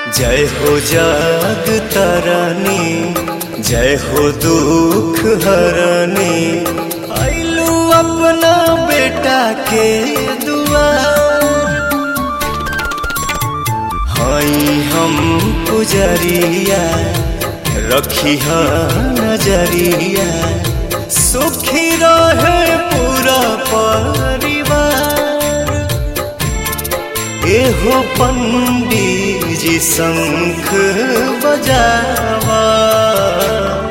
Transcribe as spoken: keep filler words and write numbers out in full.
जय हो जाग तारानी, जय हो दुख हरानी, आइलू अपना बेटा के दुआर। हाई हम पुजरिया, रखी नजरिया, सुखी रहे पूरा परिवार। एहो पंडित जी शंख बजावा।